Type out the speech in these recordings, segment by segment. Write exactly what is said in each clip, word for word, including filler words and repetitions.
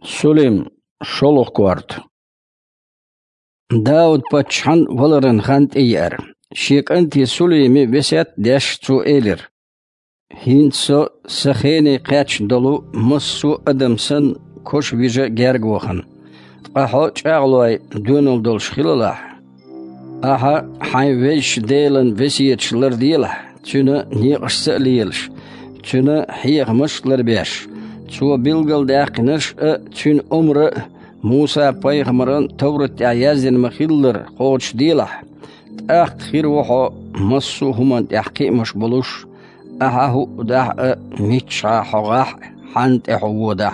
Сулим шолох кварт. Дауд пачхан валаран хант ияр. Шек анти Сулими весят деш цу элир. Хинцо сахени قاچ دلو مسو ادمسن кош вижа гергвохан. Ахо чаглой дунул дол шхилала. Аха хай веш делен весиечлер дила. Чуна ниqs лиелш. Чуна хиягмышлер беш. Цу билгал дақнаш чун умр Муса пайгамбаран Таврат аязин махиллер коч дила. Ах хир вохо مسو همان يحكي مش بلوش أهو ده ميتشا حغاح حنت أهو ده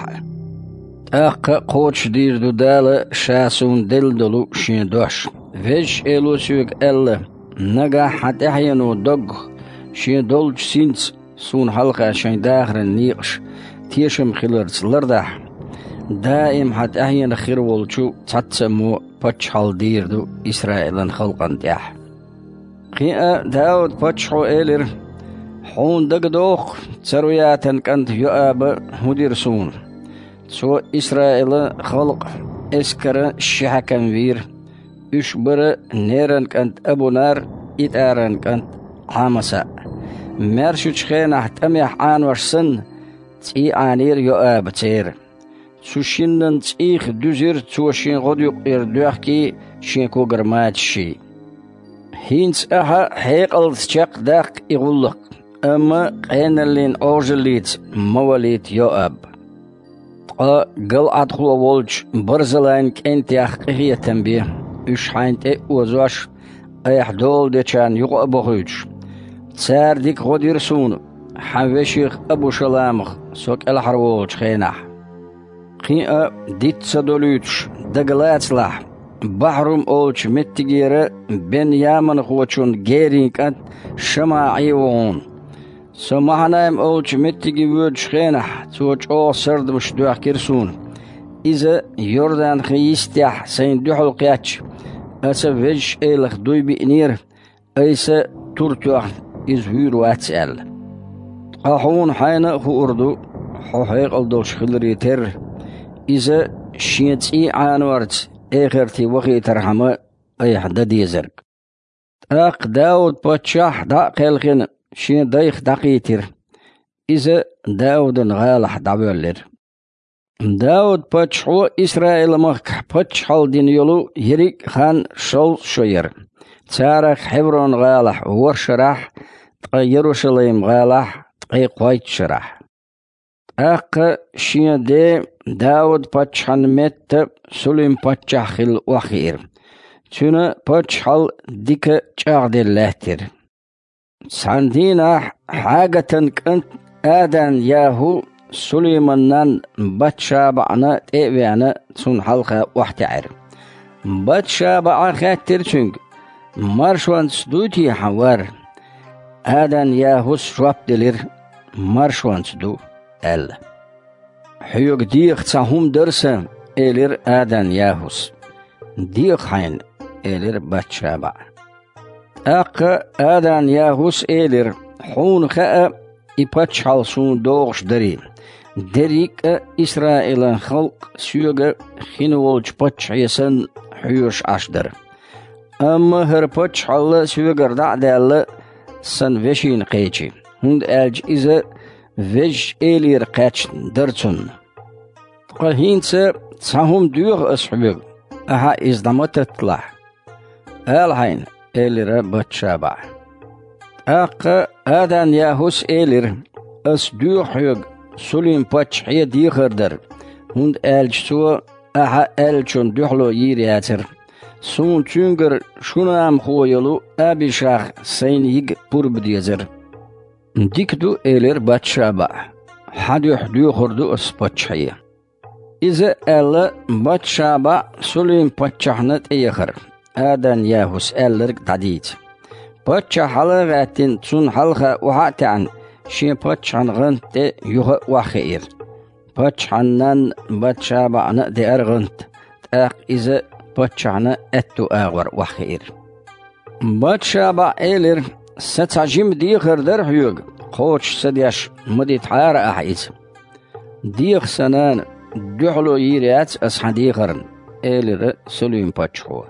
أق قوش دير دو دال شاسون دل دلو شين دوش فيش إلو سوك ألا نجا حتى حينو دق شين دول سينس سون حلقة شين داخل النيقش تيشم خلرت لردح دائم حتى حين خير والشو تتسمو بتشال دير دو إسرائيل خلقان تيح قيا داود بتشو إلر حون دقدوخ تروياتن كانت يؤاب مديرسون سو إسرائيل خلق إسكر الشحكم وير إشبر نيرن كانت أبو نار إتارن كانت حامسا مرشوش خين احتميح عان ورسن تي عانير يؤاب تير سو شنن تيخ دوزير تو شين غديق إردوحكي شين كوغر ماتشي هينس أها حيقل تشاق داق إغلق أما قينالين أوجليت مواليت يؤاب قا قل أدخل والج برزلين كنتياخ قهية تنبيه إش حينت وزوش أيح دول ديشان يقو خيج تسار ديك غدير سون حوشيخ أبو شلامخ سوك الحروج خيناح قيئة ديت سدوليتش دقلات لح بحرم أولش متجيرة بن يامن خوشون جيرين كانت شماعيون سمعنا أولش متجي وجه خينح توج أو سرد مش دوح كرسون إذا يردان خيستيح سين دوحو قياتش أسا فيج إلخ دوي بإنير أيسا تورتوح إز هير واتسأل أحون حين هو أردو حوحيق الدوش خلري تر إذا شينتي عانورت إخرتي وخي ترحمة أي حدد يزرق أق داود باتشاح داق الخين شين دايخ دقيتر إذا داود غالح دعوالر داود باتشحو إسرائيل مخ باتشحال دين يلو يريك خان شل شوير تارخ حبرون غالح ورشرح تقى يروشليم غالح تقى قويت شرح أق شين دي داود باتشحن مت سليم باتشحل وخير تنا باتشحل ديك جاغد اللهتر ساندينا حاجة كنت آدان ياهو سليمانان باتشابعنا تيبيانا سن حلقة واحتعر باتشابع خاتر شنك مارشوان سدوتي حوار آدان ياهو سواب دلير مارشوان سدو ال حيوك ديخ تساهم درسا إلير آدان ياهوس ديخ حين إلير باتشابع أق آدان ياهوس إلير حون خاء إباتشال سون دوغش دري دريك إسرائيل خلق سيوغ خينوولج باتشعيسن حيوش عشدر أما هر باتشال سيوغر دعدال سن وشين قيتشي هند ألج إذا وج إلير قاتش درتون قهينسا تساهم دوغ أصحبه أها إزدامت تطلع الحين إلير باتشابع أق آدان ياهوس إلير أس دوغ حيوغ سليم باتش حيا ديخردر هند ألج سوا أها ألجون دوغلو يرياتر سون تونغر شونام خويلو أبي شاخ سين يج برب ديزر ديكدو إلير باتشابع حدو حدو خردو أس باتشحية إذا ألا باتشابع سليم باتشحنت إيخر آدان ياهوس ألرق تعديد باتشحلق غاتين تون حلقة وحاتعن شين باتشحن غنت يوه وخير باتشحنان باتشابع نقدي أرغنت تاق إذا باتشحن أتو آغور وخير باتشابع إلير ستعجم ديخر در حيوغ قوش سديش مديت حار أحيز ديخ سنان دحلو يريات أصحدي غرن إيلر سليم باتشو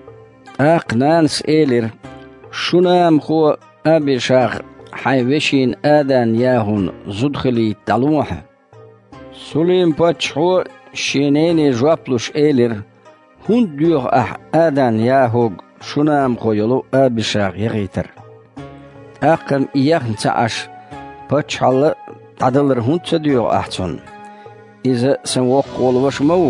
أقنانس إيلر شنام خو أبي شاغ حيوشين آدان ياهون زدخلي تلوح سليم باتشو شينيني جوابلوش إيلر هون ديوغ أح آدان ياهوغ شنام خو يلو أبي شاغ يغيتر أقم إياخن تعاش باتشال تعدلر هون تديوغ أحسن إذا سنوق قولوش مو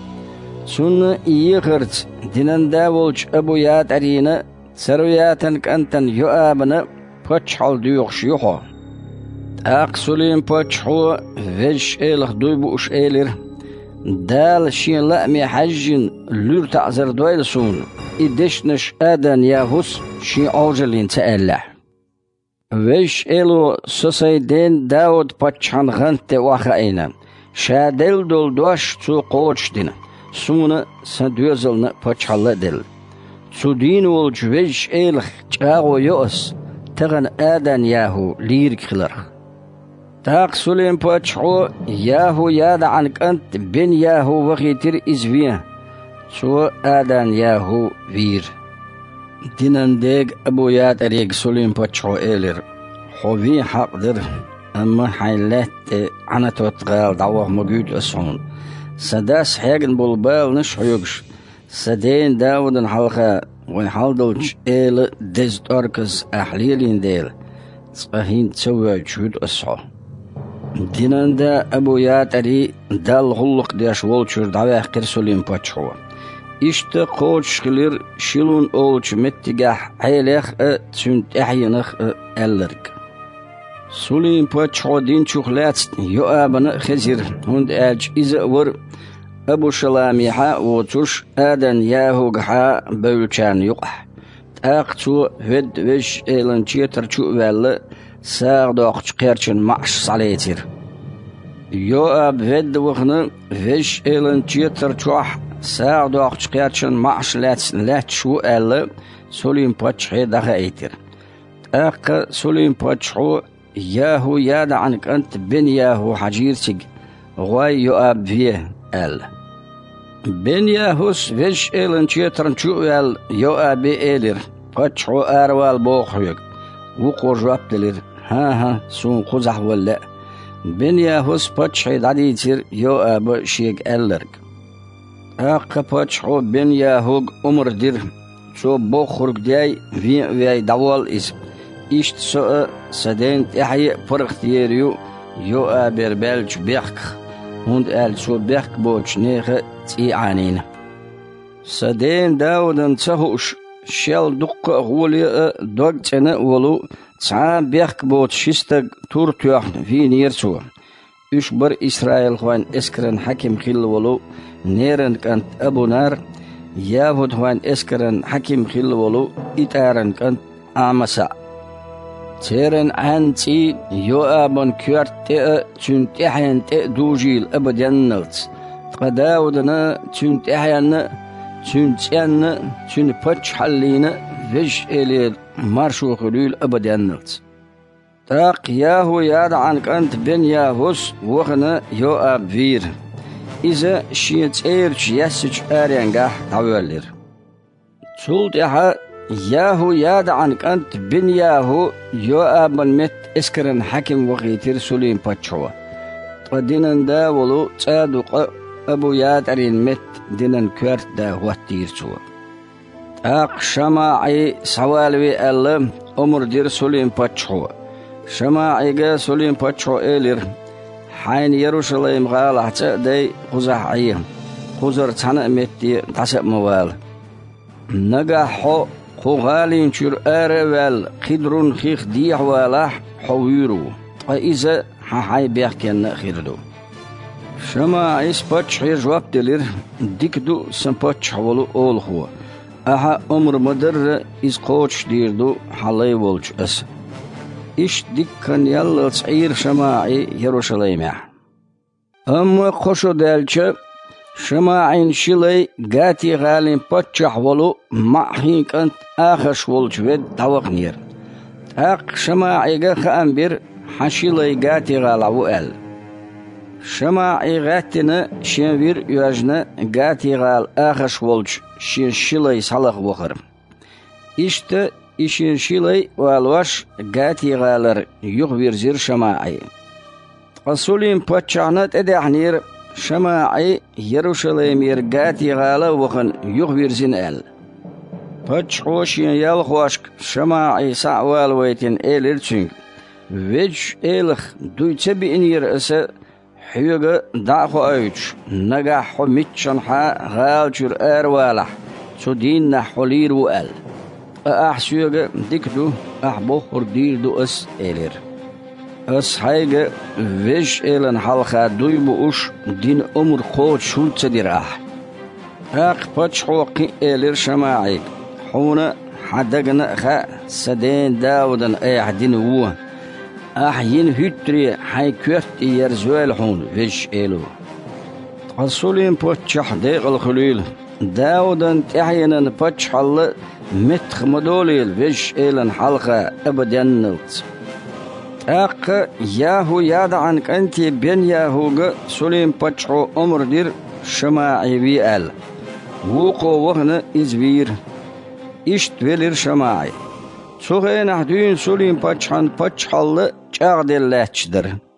سن إيغرت دينان داولج أبو يات أرينا سروياتن كنتن يؤابنا باتشال ديوغ شيوخو أق سليم باتشو فيش إيلخ دويبوش إيلر دال شين لأمي حجين لور تعزر دويلسون إدشنش آدان ياهوس شين أوجلين تألح ويش إلو سوسيدين داود باتشان غنت واخاينا شادل دول دوش تو قوش دينا سونا سندوزلنا باتشال دل تو دين والج ويش إلخ جاغو يؤس تغن آدان ياهو ليرك خلر تاق سليم باتشو ياهو ياد عنك أنت بين ياهو وغيتر إزوية تو آدان ياهو وير دينان ديگ أبو ياد أريق سليم باتشو إيلر خوي حقدر أما حيلات عنا توتغال دعوه موجود أسعون سداس حاجن بولبال نش حيوغش سدين داودن حلقة ويحالدوش إيل ديز داركز أحليلين ديل صباهين تسوى جود أسعو دينان دا أبو ياد أري دال غلق ديش والشور دعوه قر سليم باتشو إشت قوش خلير شلون أولش متجح عيلخ تسنت أحينخ ألرك سليم باتشو دين شخلات يؤابن خزير هند ألج إذا ور أبو شلاميحا وتوش آدن ياهو قحا بولشان يقح تاقتو هد وش إيلان جيتر شو والله ساق دوقش قيرشن معش صليتر يؤاب هد وخنا وش إيلان جيتر شوح ساق دوقش قيرشن معش لات لات شو ألا سليم باتشو دخا ايتر تاق سليم باتشو ياهو ياد عنك أنت بن ياهو حجيرتك غواي يؤاب فيه أل بن ياهوس وش إيلن شيطرن شو أل يؤاب إيلر باتشو أروال بوخيك وقو جواب دلر ها ها سون خزح ولا بن ياهوس باتشو داديتر يؤاب شيك ألرك أق باتشو بن ياهوغ أمر دير شو بوخرك داي في وي دوال إسم إشت سوء سدين تحيي فرختيريو يو أبر بلج بيحك هند أل سو بيحك بوش نيخ تيعانين سدين داودن تهوش شال دق غولي دوغ تنا ولو تسعى بيحك بوش شستق تور تيوحن في نيرسو إشبر إسرائيل خوان إسكرن حكيم خيل ولو نيرن كانت أبو نار ياهود خوان إسكرن حكيم خيل ولو إتارن كانت آمسا تيرن عنتي يؤابن كيرت تنتحين دوجيل أبدينلت قداودنا تنتحين تنتين تنبتش حلينا فيش إلي مارشو خلول أبدينلت تاق ياهو ياد عنك أنت بن ياهوس وغنا يؤاب فير إذا شيت إيرش يسج آرينغاح تعوالير تولتها ياهو ياد عنك أنت بن ياهو يؤاب من مت إسكرن حكم وغيتر سليم باتشوا ودينن دا ولو تصادق أبو ياد أرين مت دينن كورت دا واتير سوا أق شماعي سوالوي ألم أمر دير سليم باتشوا شماعي سليم باتشوا إيلر حين يروشليم غال حتى داي قزح عيهم قزر تانا متي تسب موال نجاحو خوغالين شر أروال خدرون خيخ ديح والاح حويرو وإذا حاي بيحكينا خيردو شما عيس باتش هي جواب دلير ديكدو سنباتش حولو أول هو أها أمر مدر إز قوش ديردو حالي والج أس إش ديك كان يلا تصعير شماعي يروشليم أما قشو دالجة شماعين شلي قاتي غالين باتشح ولو معحين كانت آخش والجويد دوغنير أق شماعي غا خأنبير حشيلي قاتي غالعو أل شماعي غاتنا شنوير يواجنا غاتي غال آخش ولج شين شلي صلق وخر إشت إشين شلي والوش غاتي غالر يغوير زير شماعي قصولين باتشعنات ادعنير شماعي يروشليمير غاتي غالا وخن يغوير زين ال باتشعوشين يالخواشك شماعي سعوال ويتين إيلر تشنگ ويج إيلخ دوي تبي إنير أسا حيوغا داخو أيوش نجاحو ميتشنحا غالجر أروالح سودين نحولير وقال أحسيوغا ديكدو أحبو خردير دو أس إيلر أس حيغا ويج إيلن حلقا دوي بوش دين أمر قوت شلت ديراح أق باتشحوقي إيلر شماعي حونا حدقنا خا سدين داودن أيحدين ووه أحين هتري حي كفت يرزوال حون ويش إلو تقصولين باتشح ديق الخليل داودن تحينا باتشح الله متخ مدوليل ويش إلن حلقة أبدا نلت أق ياهو ياد عنك أنت بين ياهوغ سولين باتشحو أمر دير شماعي بيال ووقو وغن إزبير إشت ويلر شماعي سوغين أحدين سولين باتشحان باتشحال جاغد اللاتشدر